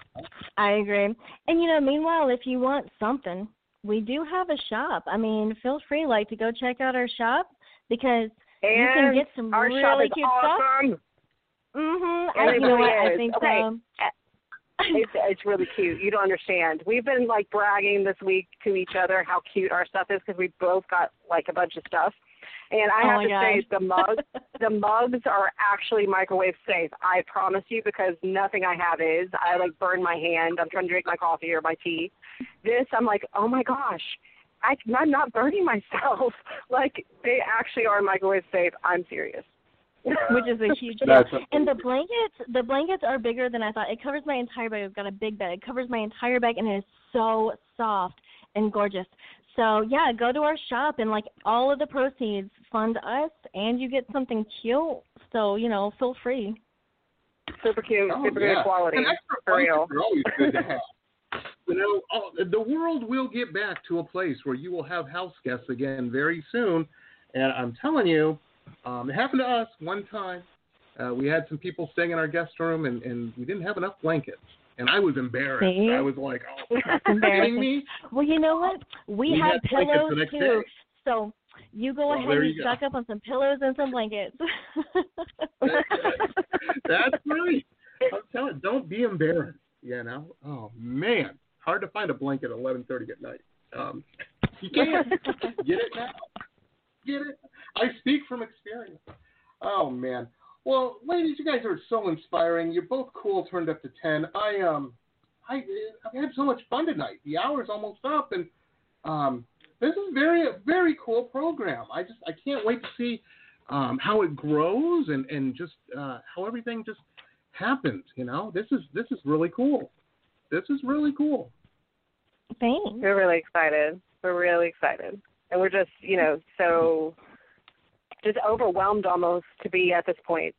I agree. And, you know, meanwhile, if you want something, we do have a shop. I mean, feel free, like, to go check out our shop because and you can get some our really shop is cute awesome. stuff. Mm-hmm. And I, it you know what? really I is. think Okay. um, It's, it's really cute. You don't understand. We've been, like, bragging this week to each other how cute our stuff is because we both got, like, a bunch of stuff. And I Oh have my to gosh. say, the mugs, the mugs are actually microwave safe. I promise you, because nothing I have is. I like burn my hand. I'm trying to drink my coffee or my tea. This, I'm like, oh my gosh, I, I'm not burning myself. Like they actually are microwave safe. I'm serious. which is a huge deal. That's And the blankets, the blankets are bigger than I thought. It covers my entire bag. I've got a big bed. It covers my entire bag, and it is so soft and gorgeous. So, yeah, go to our shop, and, like, all of the proceeds fund us, and you get something cute. So, you know, feel free. Super cute, Oh, super yeah. good quality, And extra for real. blankets are always good to have. You know, oh, the world will get back to a place where you will have house guests again very soon. And I'm telling you, um, it happened to us one time. Uh, we had some people staying in our guest room, and, and we didn't have enough blankets. And I was embarrassed. See? I was like, oh, That's are you kidding embarrassing. me? Well, you know what? We, We had had blankets pillows, the next too. day. So you go Well, ahead there and you go. stock up on some pillows and some blankets. That's right. I'm telling you, don't be embarrassed, you know. Oh, man. Hard to find a blanket at eleven thirty at night. Um, you can't. Get it now. Get it? I speak from experience. Oh, man. Well, ladies, you guys are so inspiring. You're both cool, turned up to ten. I, um, I, I've had so much fun tonight. The hour's almost up, and um, this is very, a very cool program. I just, I can't wait to see um, how it grows and, and just uh, how everything just happens, you know. This is, this is really cool. This is really cool. Thanks. We're really excited. We're really excited. And we're just, you know, so just overwhelmed almost to be at this point.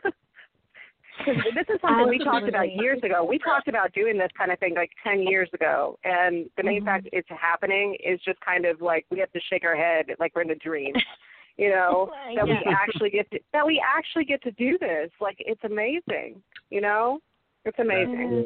This is something we talked about years ago. We talked about doing this kind of thing like ten years ago. And the main Mm-hmm. fact it's happening is just kind of like we have to shake our head like we're in a dream. You know, that we Yeah. actually get to that we actually get to do this. Like it's amazing. You know? It's amazing.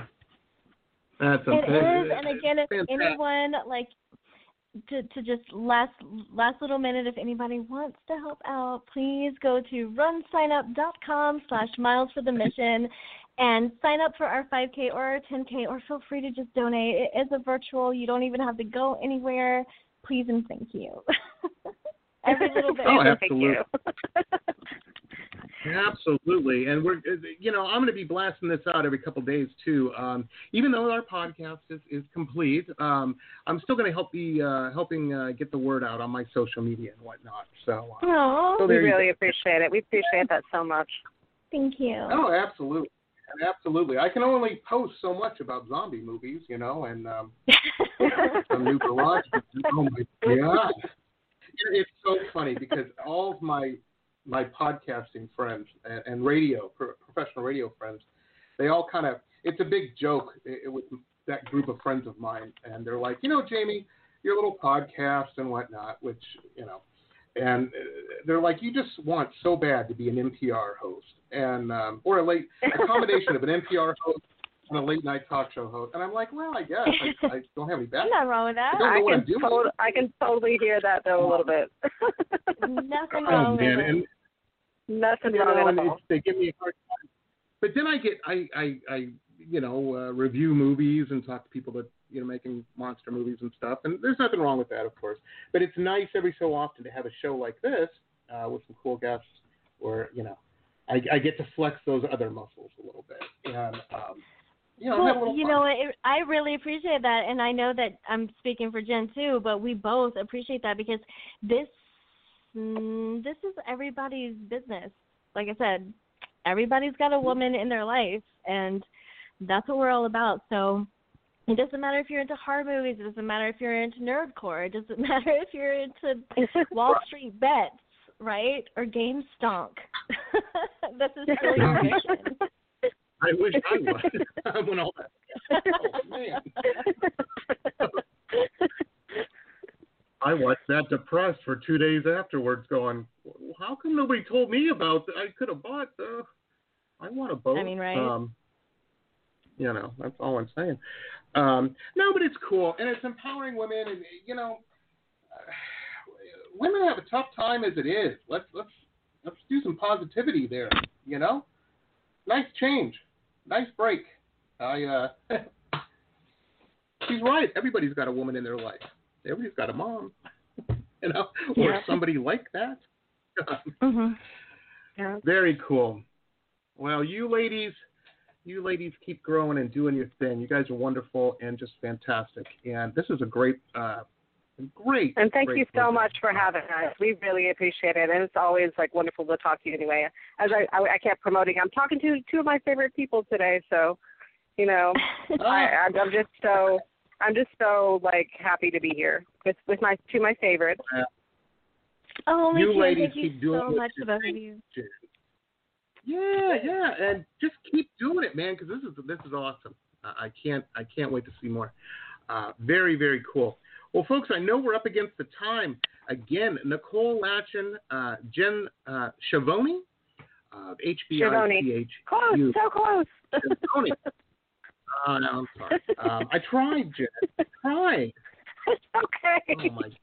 That's It is, and it's again, if fantastic. anyone like to to just last last little minute, if anybody wants to help out, please go to runsignup.com slash miles for the mission and sign up for our five K or our ten K, or feel free to just donate. It is a virtual. You don't even have to go anywhere. Please and thank you. Every little bit. Oh, Thank absolutely. you. Absolutely, and we're, you know, I'm going to be blasting this out every couple of days too. Um, even though our podcast is, is complete, um, I'm still going to help be uh, helping uh, get the word out on my social media and whatnot. So, uh, Aw, so We there you really go. appreciate it. We appreciate that so much. thank you. Oh, absolutely, absolutely. I can only post so much about zombie movies, you know, and um, some new garage. Oh my god, it's so funny because all of my my podcasting friends and, and radio, pro- professional radio friends, they all kind of, it's a big joke i- with that group of friends of mine. And they're like, you know, Jamie, your little podcast and whatnot, which, you know, and they're like, you just want so bad to be an N P R host and, um, or a late, a combination of an N P R host I'm a late night talk show host, and I'm like, well, I guess I, I don't have any bad. Nothing wrong with that. I don't know I what can I'm doing. tot- I can totally hear that though a little bit. Nothing Oh wrong man, with it. and Nothing you wrong know, at and all. it's, they give me a hard time. But then I get, I, I, I you know, uh, review movies and talk to people that, you know, making monster movies and stuff. And there's nothing wrong with that, of course. But it's nice every so often to have a show like this uh, with some cool guests where, you know, I, I get to flex those other muscles a little bit. And, um, you know, have a Well, little you fun. know, it, I really appreciate that, and I know that I'm speaking for Jen too, but we both appreciate that because this mm, this is everybody's business. Like I said, everybody's got a woman in their life, and that's what we're all about. So it doesn't matter if you're into horror movies. It doesn't matter if you're into nerdcore. It doesn't matter if you're into Wall Street Bets, right, or Game Stonk. This is really your mission. I wish I was. I went all that. Oh, man. I watched that depressed for two days afterwards going, how come nobody told me about that? I could have bought the, I want a boat. I mean, right? Um, you know, that's all I'm saying. Um, no, but it's cool. And it's empowering women. And, you know, uh, women have a tough time as it is. Let's, let's, let's do some positivity there, you know? Nice change. Nice break. I, uh, she's right. Everybody's got a woman in their life. Everybody's got a mom, you know, or Yeah. somebody like that. Mm-hmm. Yeah. Very cool. Well, you ladies, you ladies keep growing and doing your thing. You guys are wonderful and just fantastic. And this is a great, uh, great. And thank great you so program. much for having us. We really appreciate it, and it's always like wonderful to talk to you. Anyway, as I I, I kept promoting, I'm talking to two of my favorite people today. So, you know, I I'm I'm just so I'm just so like happy to be here with with my two of my favorites. Oh, me You too. ladies Thank you keep doing so what much you to both of think. you. Yeah, yeah, and just keep doing it, man, because this is this is awesome. I can't I can't wait to see more. Uh, very very cool. Well, folks, I know we're up against the time again. Nicole Latchin, uh, Jen uh, Schiavone, uh, H B I C H. Close, so close. Schiavone. Oh, no, I'm sorry. Um, I tried, Jen. I tried. It's okay. Oh my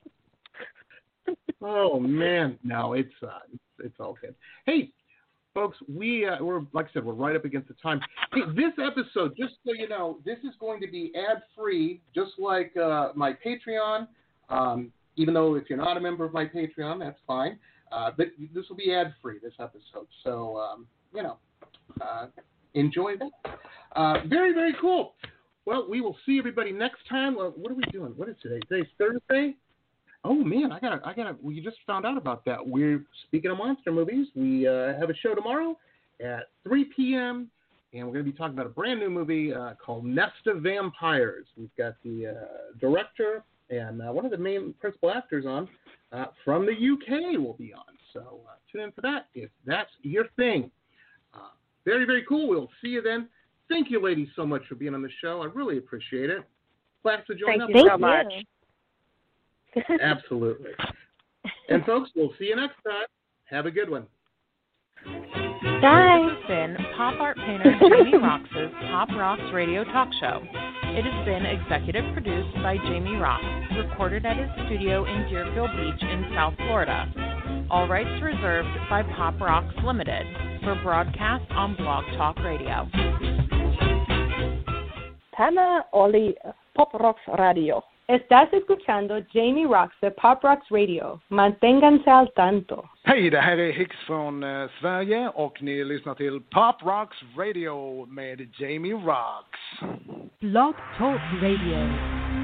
God. Oh man, no, it's uh, it's, it's all good. Hey, folks, we uh, we're like I said, we're right up against the time. Hey, this episode, just so you know, this is going to be ad free, just like uh, my Patreon. Um, even though if you're not a member of my Patreon, that's fine. Uh, but this will be ad free, this episode. So um, you know, uh, enjoy that. Uh, very very cool. Well, we will see everybody next time. Uh, what are we doing? What is today? Today's Thursday. Oh man, I gotta, I gotta. We just found out about that. We're speaking of monster movies. We uh, have a show tomorrow at three p.m. and we're gonna be talking about a brand new movie uh, called Nest of Vampires. We've got the uh, director and uh, one of the main principal actors on uh, from the U K will be on. So uh, tune in for that if that's your thing. Uh, very, very cool. We'll see you then. Thank you, ladies, so much for being on the show. I really appreciate it. Glad to join Thank up. you so Thank much. you. Absolutely. And folks, we'll see you next time. Have a good one. Bye. This has been pop art painter Jamie Rox's Pop Rocks Radio Talk Show. It has been executive produced by Jamie Rox, recorded at his studio in Deerfield Beach in South Florida. All rights reserved by Pop Rocks Limited for broadcast on Blog Talk Radio. Tana Oli, Pop Rocks Radio. Estás escuchando Jamie Rox de Pop Rocks Radio. Manténganse al tanto. Hej, det här är Hicks från eh, Sverige och ni lyssnar till Pop Rocks Radio med Jamie Rox. Blog Talk Radio.